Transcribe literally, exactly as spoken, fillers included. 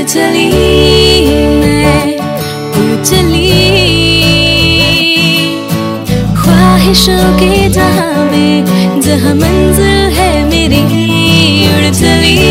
चली मैं, उड़ चली ख्वाहिशों के जहां में, जहां मंजिल है मेरी। उड़ चली